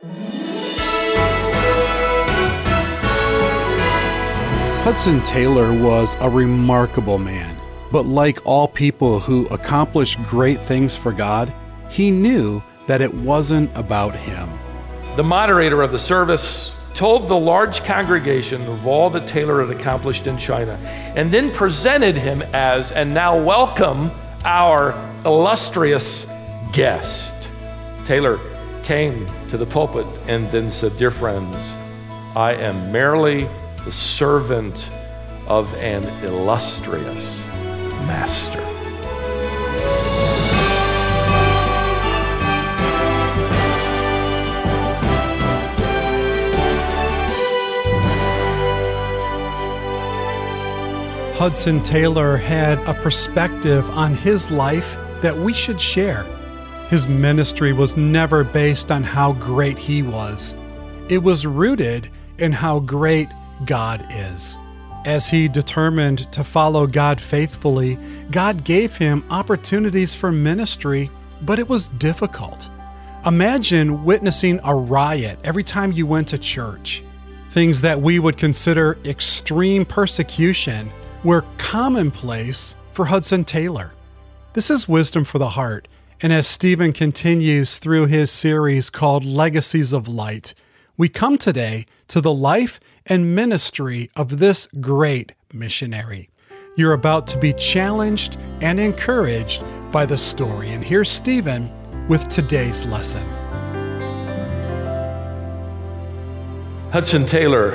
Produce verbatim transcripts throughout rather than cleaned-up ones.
Hudson Taylor was a remarkable man, but like all people who accomplish great things for God, he knew that it wasn't about him. The moderator of the service told the large congregation of all that Taylor had accomplished in China, and then presented him as, and now welcome our illustrious guest. Taylor came to the pulpit and then said, "Dear friends, I am merely the servant of an illustrious master." Hudson Taylor had a perspective on his life that we should share. His ministry was never based on how great he was. It was rooted in how great God is. As he determined to follow God faithfully, God gave him opportunities for ministry, but it was difficult. Imagine witnessing a riot every time you went to church. Things that we would consider extreme persecution were commonplace for Hudson Taylor. This is Wisdom for the Heart, and as Stephen continues through his series called Legacies of Light, we come today to the life and ministry of this great missionary. You're about to be challenged and encouraged by the story, and here's Stephen with today's lesson. Hudson Taylor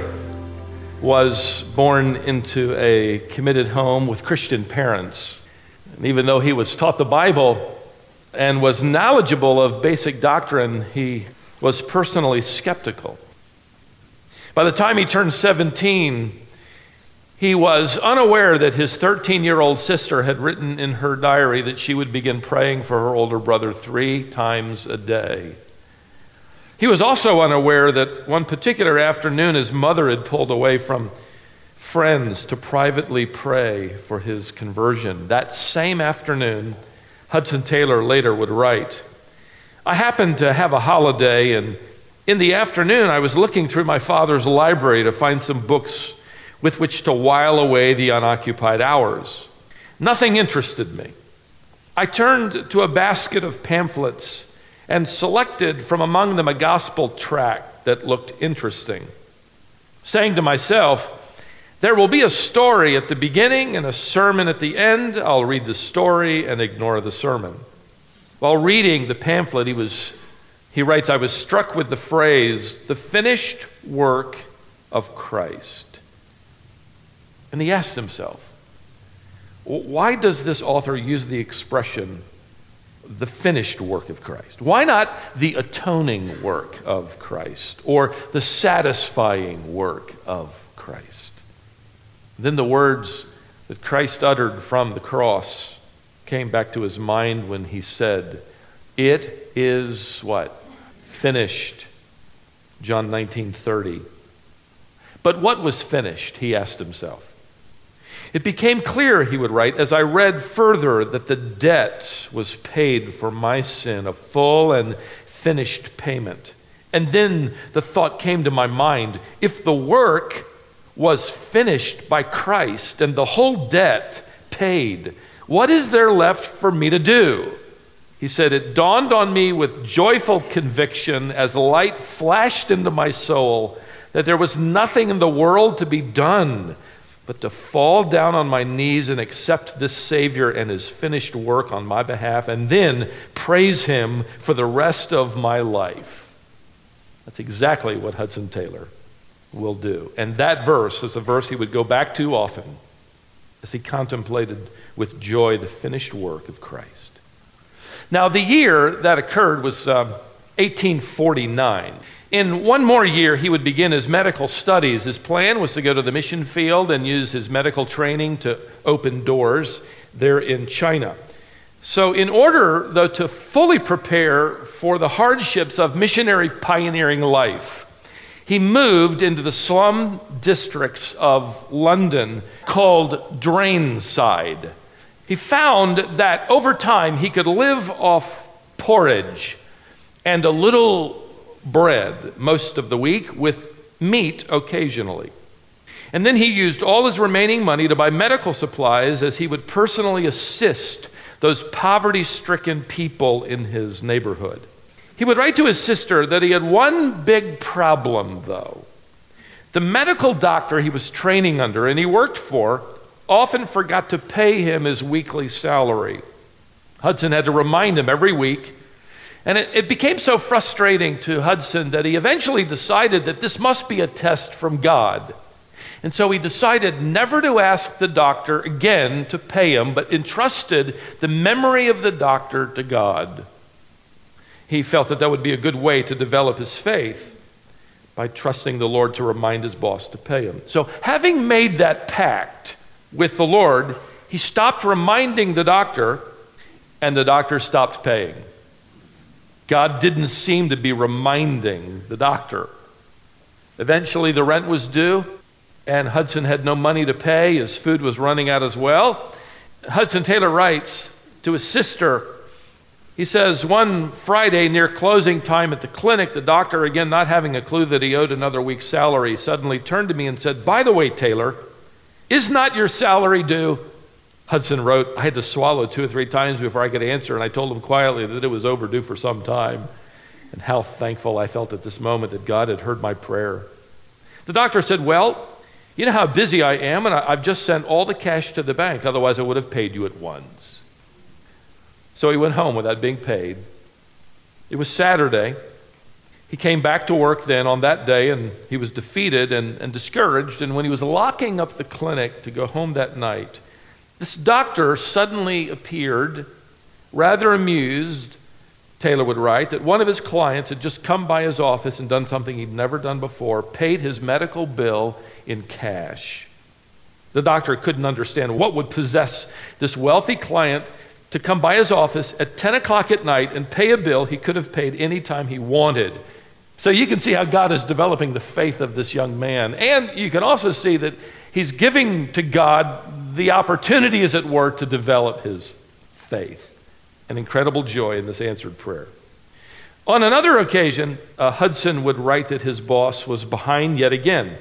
was born into a committed home with Christian parents. And even though he was taught the Bible and was knowledgeable of basic doctrine, he was personally skeptical. By the time he turned seventeen, he was unaware that his thirteen-year-old sister had written in her diary that she would begin praying for her older brother three times a day. He was also unaware that one particular afternoon his mother had pulled away from friends to privately pray for his conversion. That same afternoon, Hudson Taylor later would write, "I happened to have a holiday, and in the afternoon I was looking through my father's library to find some books with which to while away the unoccupied hours. Nothing interested me. I turned to a basket of pamphlets and selected from among them a gospel tract that looked interesting, saying to myself, there will be a story at the beginning and a sermon at the end. I'll read the story and ignore the sermon." While reading the pamphlet, he was, he writes, "I was struck with the phrase, the finished work of Christ." And he asked himself, why does this author use the expression, the finished work of Christ? Why not the atoning work of Christ or the satisfying work of Christ? Then the words that Christ uttered from the cross came back to his mind when he said, "It is" what? "Finished." John nineteen thirty. But what was finished, he asked himself. It became clear, he would write, as I read further that the debt was paid for my sin, a full and finished payment. And then the thought came to my mind, if the work was finished by Christ and the whole debt paid, what is there left for me to do? He said, it dawned on me with joyful conviction as light flashed into my soul that there was nothing in the world to be done but to fall down on my knees and accept this Savior and his finished work on my behalf, and then praise him for the rest of my life. That's exactly what Hudson Taylor will do. And that verse is a verse he would go back to often as he contemplated with joy the finished work of Christ. Now, the year that occurred was um, eighteen forty-nine. In one more year, he would begin his medical studies. His plan was to go to the mission field and use his medical training to open doors there in China. So in order, though, to fully prepare for the hardships of missionary pioneering life, he moved into the slum districts of London called Drainside. He found that over time he could live off porridge and a little bread most of the week with meat occasionally. And then he used all his remaining money to buy medical supplies as he would personally assist those poverty-stricken people in his neighborhood. He would write to his sister that he had one big problem, though. The medical doctor he was training under and he worked for often forgot to pay him his weekly salary. Hudson had to remind him every week, and it, it became so frustrating to Hudson that he eventually decided that this must be a test from God. And so he decided never to ask the doctor again to pay him, but entrusted the memory of the doctor to God. He felt that that would be a good way to develop his faith by trusting the Lord to remind his boss to pay him. So having made that pact with the Lord, he stopped reminding the doctor, and the doctor stopped paying. God didn't seem to be reminding the doctor. Eventually the rent was due, and Hudson had no money to pay. His food was running out as well. Hudson Taylor writes to his sister, he says, one Friday near closing time at the clinic, the doctor, again not having a clue that he owed another week's salary, suddenly turned to me and said, "By the way, Taylor, is not your salary due?" Hudson wrote, "I had to swallow two or three times before I could answer, and I told him quietly that it was overdue for some time, and how thankful I felt at this moment that God had heard my prayer." The doctor said, "Well, you know how busy I am, and I've just sent all the cash to the bank. Otherwise, I would have paid you at once." So he went home without being paid. It was Saturday. He came back to work then on that day, and he was defeated and, and discouraged. And when he was locking up the clinic to go home that night, this doctor suddenly appeared, rather amused, Taylor would write, that one of his clients had just come by his office and done something he'd never done before, paid his medical bill in cash. The doctor couldn't understand what would possess this wealthy client to come by his office at ten o'clock at night and pay a bill he could have paid any time he wanted. So you can see how God is developing the faith of this young man. And you can also see that he's giving to God the opportunity, as it were, to develop his faith. An incredible joy in this answered prayer. On another occasion, uh, Hudson would write that his boss was behind yet again.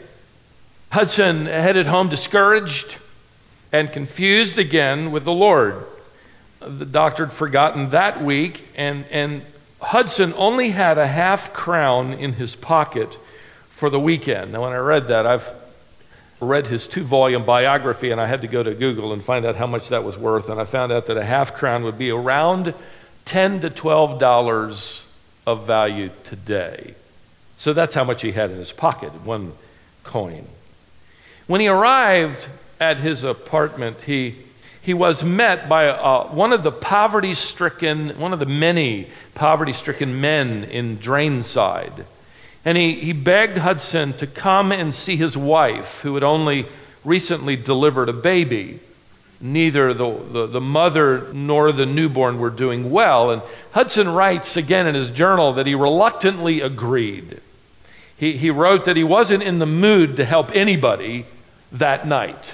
Hudson headed home discouraged and confused again with the Lord. The doctor had forgotten that week, and, and Hudson only had a half crown in his pocket for the weekend. Now, when I read that, I've read his two-volume biography, and I had to go to Google and find out how much that was worth, and I found out that a half crown would be around ten to twelve dollars of value today. So that's how much he had in his pocket, one coin. When he arrived at his apartment, he he was met by uh, one of the poverty-stricken, one of the many poverty-stricken men in Drainside. And he, he begged Hudson to come and see his wife, who had only recently delivered a baby. Neither the, the, the mother nor the newborn were doing well. And Hudson writes again in his journal that he reluctantly agreed. He, he wrote that he wasn't in the mood to help anybody that night.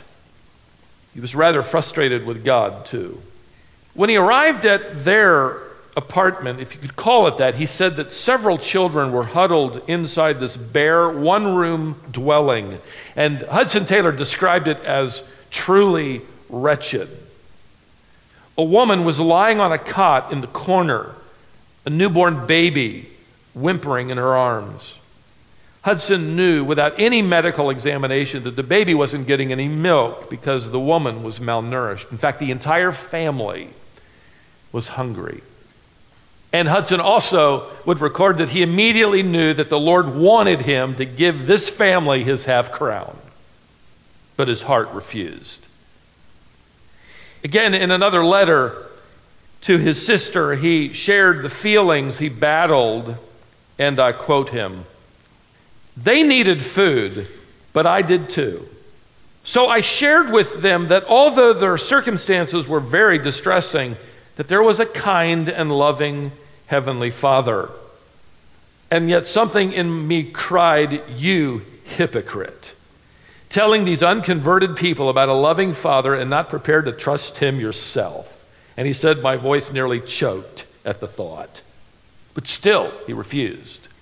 He was rather frustrated with God, too. When he arrived at their apartment, if you could call it that, he said that several children were huddled inside this bare one-room dwelling. And Hudson Taylor described it as truly wretched. A woman was lying on a cot in the corner, a newborn baby whimpering in her arms. Hudson knew without any medical examination that the baby wasn't getting any milk because the woman was malnourished. In fact, the entire family was hungry. And Hudson also would record that he immediately knew that the Lord wanted him to give this family his half crown, but his heart refused. Again, in another letter to his sister, he shared the feelings he battled, and I quote him, "They needed food, but I did too. So I shared with them that although their circumstances were very distressing, that there was a kind and loving Heavenly Father. And yet something in me cried, 'You hypocrite,' telling these unconverted people about a loving Father and not prepared to trust Him yourself." And he said, "My voice nearly choked at the thought." But still, he refused.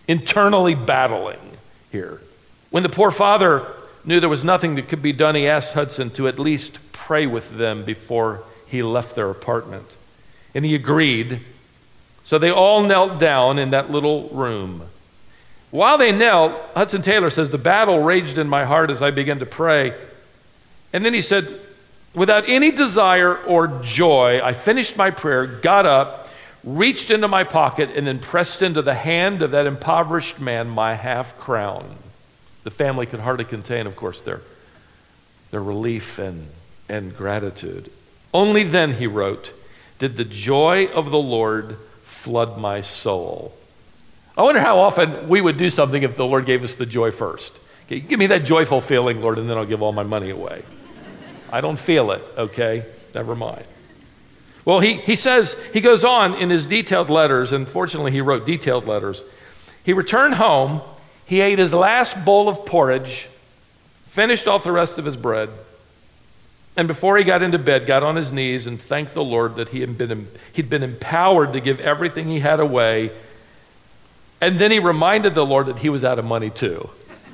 internally battling here. When the poor father knew there was nothing that could be done, he asked Hudson to at least pray with them before he left their apartment. And he agreed. So they all knelt down in that little room. While they knelt, Hudson Taylor says, the battle raged in my heart as I began to pray. And then he said, without any desire or joy, I finished my prayer, got up, reached into my pocket, and then pressed into the hand of that impoverished man my half crown. The family could hardly contain, of course, their, their relief and, and gratitude. Only then, he wrote, did the joy of the Lord flood my soul. I wonder how often we would do something if the Lord gave us the joy first. Okay, give me that joyful feeling, Lord, and then I'll give all my money away. I don't feel it, okay? Never mind. Well, he, he says, he goes on in his detailed letters, and fortunately he wrote detailed letters. He returned home, he ate his last bowl of porridge, finished off the rest of his bread, and before he got into bed, got on his knees and thanked the Lord that he had been, he'd been empowered to give everything he had away. And then he reminded the Lord that he was out of money too.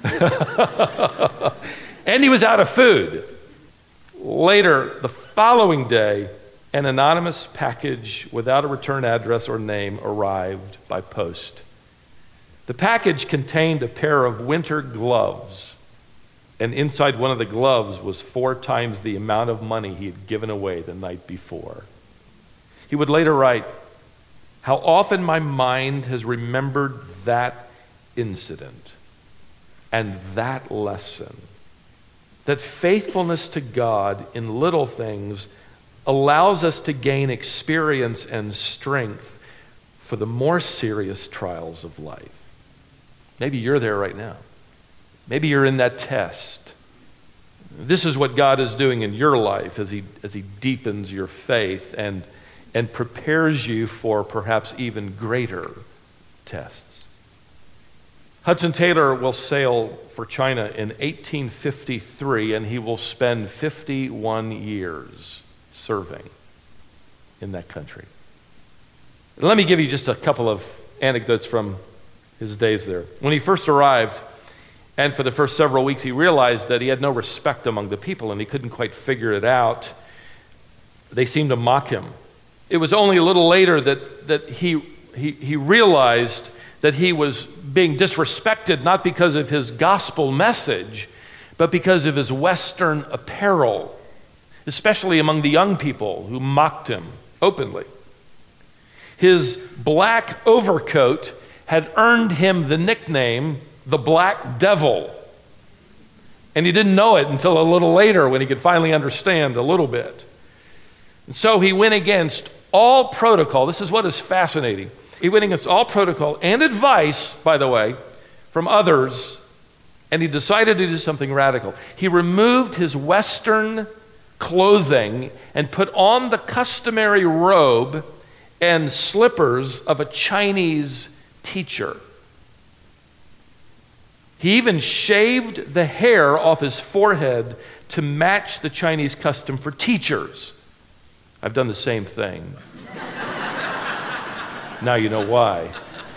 And he was out of food. Later, the following day, an anonymous package without a return address or name arrived by post. The package contained a pair of winter gloves. And inside one of the gloves was four times the amount of money he had given away the night before. He would later write, how often my mind has remembered that incident and that lesson, that faithfulness to God in little things allows us to gain experience and strength for the more serious trials of life. Maybe you're there right now. Maybe you're in that test. This is what God is doing in your life as he, as he deepens your faith and, and prepares you for perhaps even greater tests. Hudson Taylor will sail for China in eighteen fifty-three, and he will spend fifty-one years serving in that country. Let me give you just a couple of anecdotes from his days there. When he first arrived, and for the first several weeks, he realized that he had no respect among the people, and he couldn't quite figure it out. They seemed to mock him. It was only a little later that, that he, he, he realized that he was being disrespected, not because of his gospel message, but because of his Western apparel, especially among the young people who mocked him openly. His black overcoat had earned him the nickname the Black Devil. And he didn't know it until a little later when he could finally understand a little bit. And so he went against all protocol. This is what is fascinating. He went against all protocol and advice, by the way, from others, and he decided to do something radical. He removed his Western clothing and put on the customary robe and slippers of a Chinese teacher. He even shaved the hair off his forehead to match the Chinese custom for teachers. I've done the same thing. Now you know why.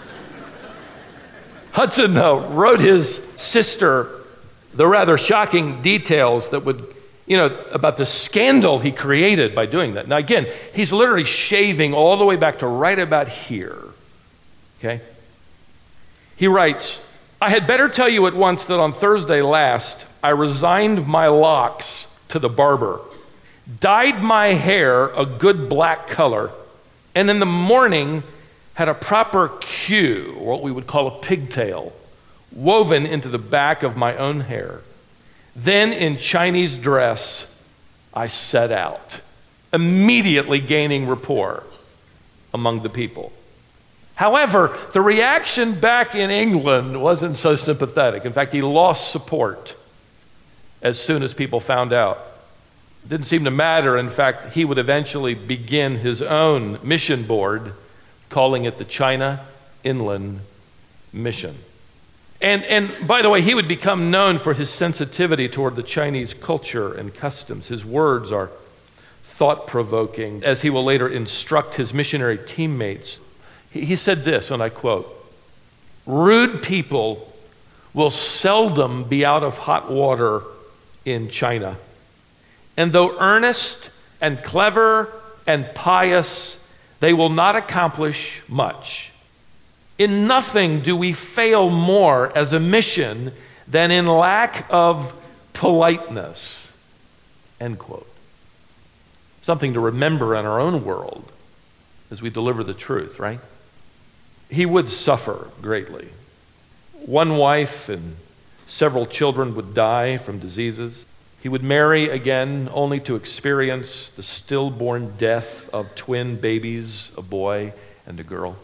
Hudson, though, wrote his sister the rather shocking details that would, you know, about the scandal he created by doing that. Now, again, he's literally shaving all the way back to right about here. Okay? He writes, I had better tell you at once that on Thursday last, I resigned my locks to the barber, dyed my hair a good black color, and in the morning had a proper queue, or what we would call a pigtail, woven into the back of my own hair. Then in Chinese dress, I set out, immediately gaining rapport among the people. However, the reaction back in England wasn't so sympathetic. In fact, he lost support as soon as people found out. It didn't seem to matter. In fact, he would eventually begin his own mission board, calling it the China Inland Mission. And, and by the way, he would become known for his sensitivity toward the Chinese culture and customs. His words are thought-provoking, as he will later instruct his missionary teammates. He, he said this, and I quote, rude people will seldom be out of hot water in China. And though earnest and clever and pious, they will not accomplish much. In nothing do we fail more as a mission than in lack of politeness. End quote. Something to remember in our own world as we deliver the truth, right? He would suffer greatly. One wife and several children would die from diseases. He would marry again only to experience the stillborn death of twin babies, a boy and a girl.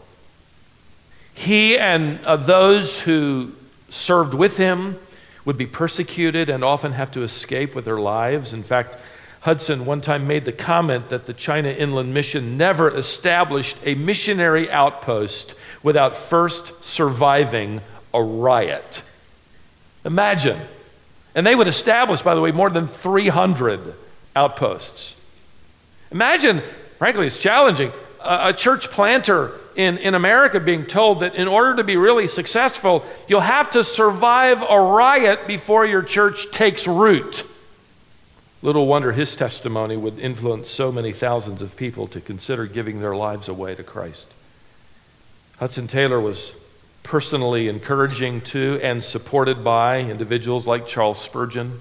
He and uh, those who served with him would be persecuted and often have to escape with their lives. In fact, Hudson one time made the comment that the China Inland Mission never established a missionary outpost without first surviving a riot. Imagine. And they would establish, by the way, more than three hundred outposts. Imagine, frankly, it's challenging, a, a church planter in, in America being told that in order to be really successful, you'll have to survive a riot before your church takes root. Little wonder his testimony would influence so many thousands of people to consider giving their lives away to Christ. Hudson Taylor was personally encouraging to and supported by individuals like Charles Spurgeon,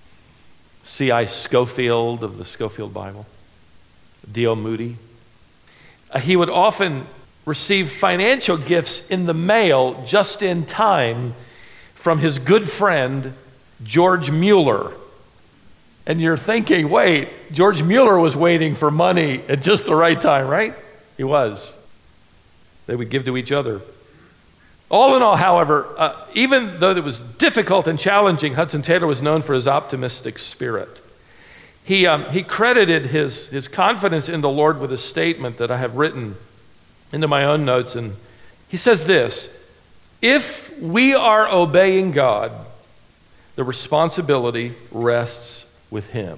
C I Scofield of the Scofield Bible, D L Moody. Uh, he would often receive financial gifts in the mail just in time from his good friend, George Mueller. And you're thinking, wait, George Mueller was waiting for money at just the right time, right? He was. They would give to each other. All in all, however, uh, even though it was difficult and challenging, Hudson Taylor was known for his optimistic spirit. He, um, he credited his, his confidence in the Lord with a statement that I have written into my own notes. And he says this: if we are obeying God, the responsibility rests with Him,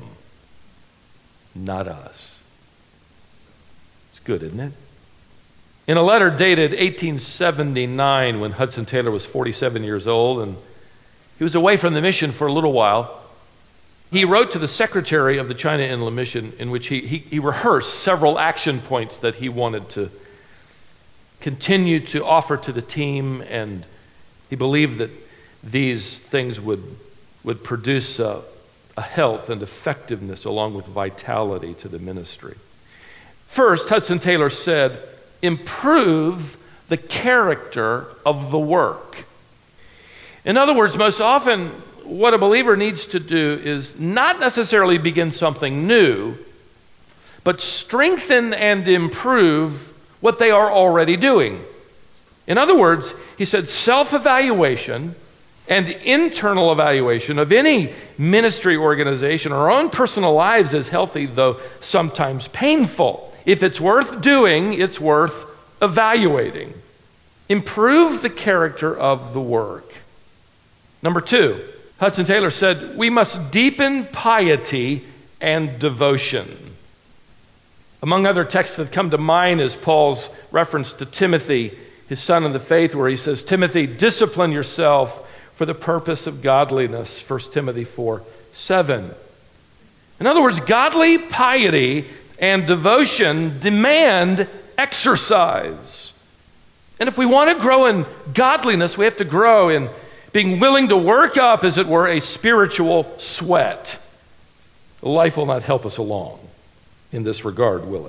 not us. It's good, isn't it? In a letter dated eighteen seventy-nine, when Hudson Taylor was forty-seven years old and he was away from the mission for a little while, he wrote to the secretary of the China Inland Mission in which he, he, he rehearsed several action points that he wanted to continue to offer to the team, and he believed that these things would, would produce a, a health and effectiveness along with vitality to the ministry. First, Hudson Taylor said, improve the character of the work. In other words, most often what a believer needs to do is not necessarily begin something new, but strengthen and improve what they are already doing. In other words, he said self-evaluation and internal evaluation of any ministry organization, our own personal lives, is healthy, though sometimes painful. If it's worth doing, it's worth evaluating. Improve the character of the work. Number two, Hudson Taylor said, we must deepen piety and devotion. Among other texts that come to mind is Paul's reference to Timothy, his son in the faith, where he says, Timothy, discipline yourself for the purpose of godliness, First Timothy four seven. In other words, godly piety and devotion demand exercise. And if we want to grow in godliness, we have to grow in being willing to work up, as it were, a spiritual sweat. Life will not help us along in this regard, will it?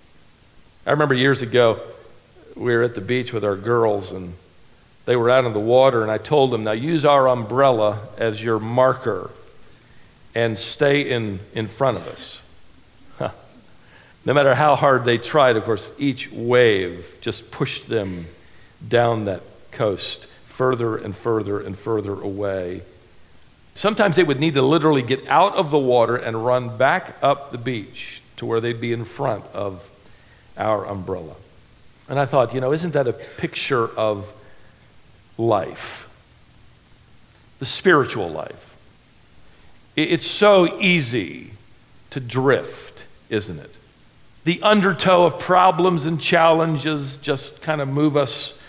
I remember years ago, we were at the beach with our girls, and they were out in the water, and I told them, now use our umbrella as your marker and stay in, in front of us. No matter how hard they tried, of course, each wave just pushed them down that coast further and further and further away. Sometimes they would need to literally get out of the water and run back up the beach to where they'd be in front of our umbrella. And I thought, you know, isn't that a picture of life? The spiritual life. It's so easy to drift, isn't it? The undertow of problems and challenges just kind of move us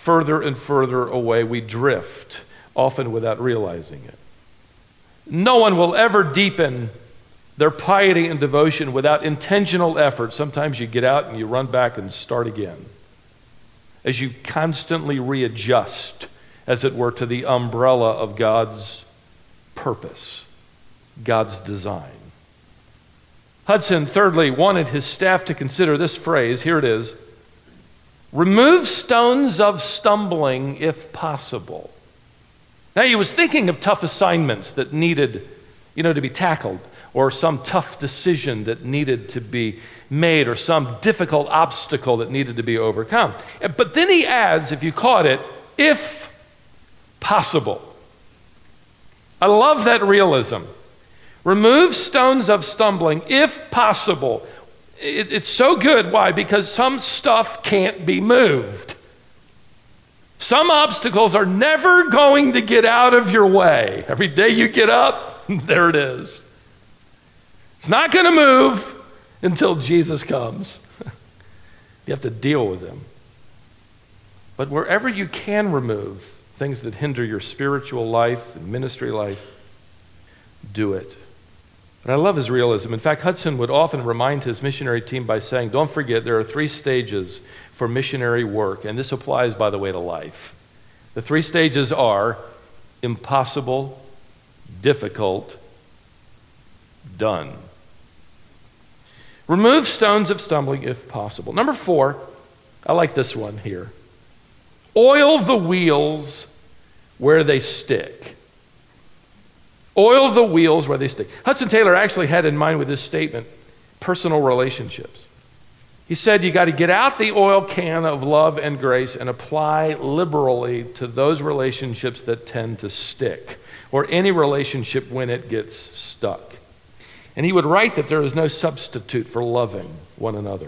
further and further away we drift, often without realizing it. No one will ever deepen their piety and devotion without intentional effort. Sometimes you get out and you run back and start again, as you constantly readjust, as it were, to the umbrella of God's purpose, God's design. Hudson, thirdly, wanted his staff to consider this phrase. Here it is: remove stones of stumbling if possible. Now, he was thinking of tough assignments that needed, you know, to be tackled, or some tough decision that needed to be made, or some difficult obstacle that needed to be overcome. But then he adds, if you caught it, if possible. I love that realism. Remove stones of stumbling if possible. It, it's so good. Why? Because some stuff can't be moved. Some obstacles are never going to get out of your way. Every day you get up, there it is. It's not going to move until Jesus comes. You have to deal with him. But wherever you can remove things that hinder your spiritual life and ministry life, do it. And I love his realism. In fact, Hudson would often remind his missionary team by saying, don't forget, there are three stages for missionary work. And this applies, by the way, to life. The three stages are impossible, difficult, done. Remove stones of stumbling if possible. Number four, I like this one here. Oil the wheels where they stick. Oil the wheels where they stick. Hudson Taylor actually had in mind with this statement personal relationships. He said you got to get out the oil can of love and grace and apply liberally to those relationships that tend to stick, or any relationship when it gets stuck. And he would write that there is no substitute for loving one another.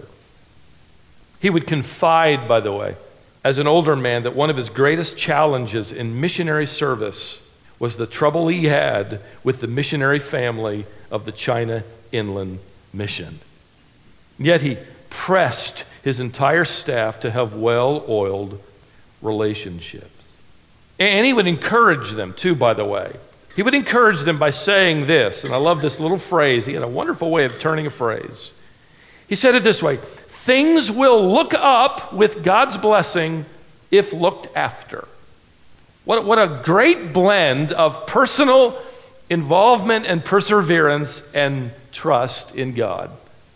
He would confide, by the way, as an older man, that one of his greatest challenges in missionary service was the trouble he had with the missionary family of the China Inland Mission. Yet he pressed his entire staff to have well-oiled relationships. And he would encourage them too, by the way. He would encourage them by saying this, and I love this little phrase. He had a wonderful way of turning a phrase. He said it this way: things will look up with God's blessing if looked after. What, what a great blend of personal involvement and perseverance and trust in God.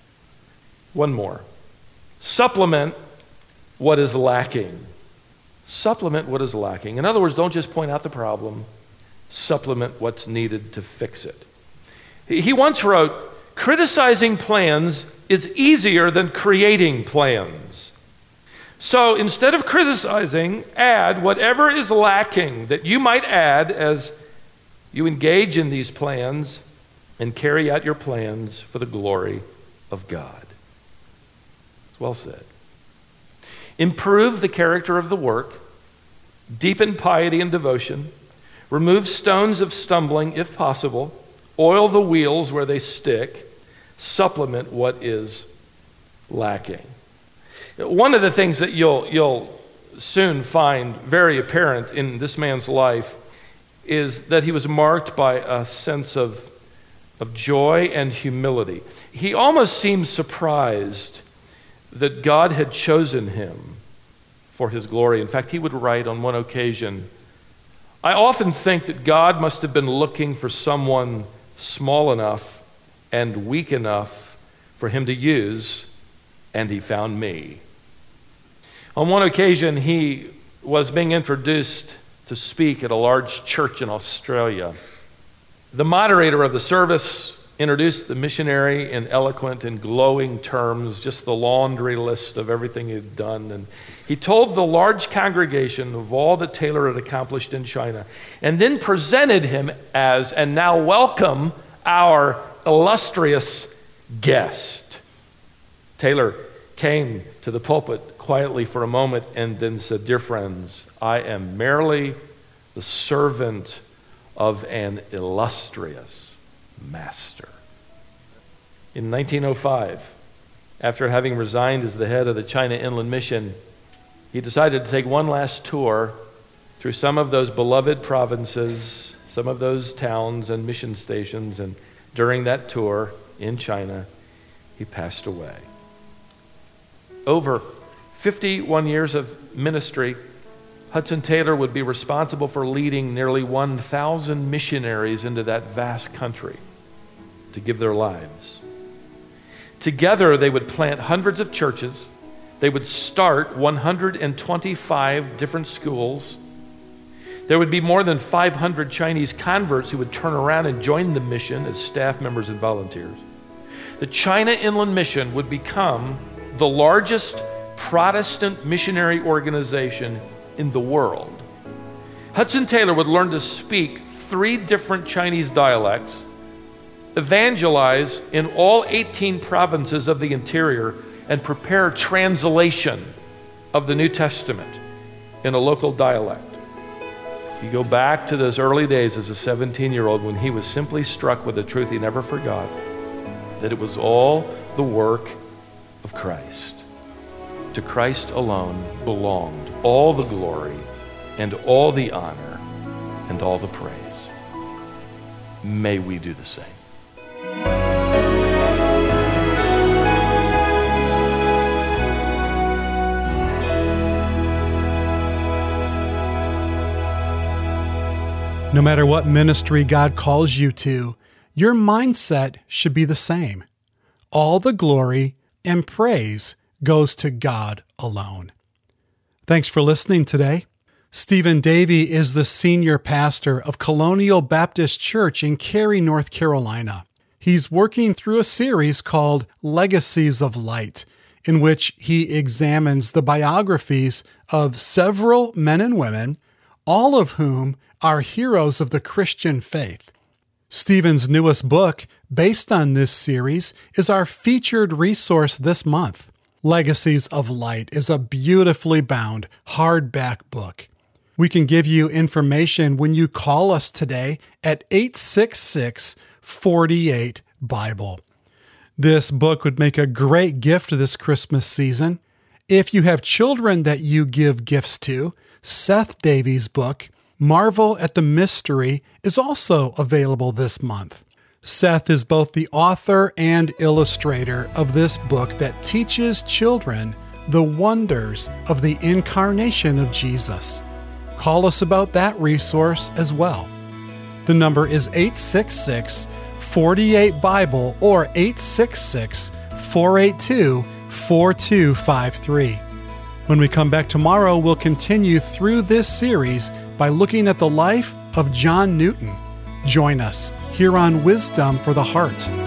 One more. Supplement what is lacking. Supplement what is lacking. In other words, don't just point out the problem. Supplement what's needed to fix it. He once wrote, criticizing plans is easier than creating plans. So instead of criticizing, add whatever is lacking that you might add as you engage in these plans and carry out your plans for the glory of God. It's well said. Improve the character of the work, deepen piety and devotion, remove stones of stumbling if possible, oil the wheels where they stick, supplement what is lacking. One of the things that you'll, you'll soon find very apparent in this man's life is that he was marked by a sense of, of joy and humility. He almost seemed surprised that God had chosen him for his glory. In fact, he would write on one occasion, I often think that God must have been looking for someone small enough and weak enough for him to use, and he found me. On one occasion, he was being introduced to speak at a large church in Australia. The moderator of the service introduced the missionary in eloquent and glowing terms, just the laundry list of everything he'd done. And he told the large congregation of all that Taylor had accomplished in China, and then presented him as, and now welcome our illustrious guest. Taylor came to the pulpit quietly for a moment and then said, dear friends, I am merely the servant of an illustrious master. In nineteen oh five, after having resigned as the head of the China Inland Mission, he decided to take one last tour through some of those beloved provinces, some of those towns and mission stations, and during that tour in China, he passed away. Over fifty-one years of ministry, Hudson Taylor would be responsible for leading nearly one thousand missionaries into that vast country to give their lives. Together, they would plant hundreds of churches. They would start one hundred twenty-five different schools. There would be more than five hundred Chinese converts who would turn around and join the mission as staff members and volunteers. The China Inland Mission would become the largest Protestant missionary organization in the world. Hudson Taylor would learn to speak three different Chinese dialects, evangelize in all eighteen provinces of the interior, and prepare translation of the New Testament in a local dialect. You go back to those early days as a seventeen-year-old when he was simply struck with the truth he never forgot, that it was all the work of Christ. To Christ alone belonged all the glory and all the honor and all the praise. May we do the same. No matter what ministry God calls you to, your mindset should be the same. All the glory and praise goes to God alone. Thanks for listening today. Stephen Davey is the senior pastor of Colonial Baptist Church in Cary, North Carolina. He's working through a series called Legacies of Light, in which he examines the biographies of several men and women, all of whom are heroes of the Christian faith. Stephen's newest book, based on this series, is our featured resource this month. Legacies of Light is a beautifully bound hardback book. We can give you information when you call us today at eight six six, four eight, Bible. This book would make a great gift this Christmas season. If you have children that you give gifts to, Seth Davey's book, Marvel at the Mystery, is also available this month. Seth is both the author and illustrator of this book that teaches children the wonders of the incarnation of Jesus. Call us about that resource as well. The number is eight six six, four eight, Bible or eight six six, four eight two, four two five three. When we come back tomorrow, we'll continue through this series by looking at the life of John Newton. Join us here on Wisdom for the Heart.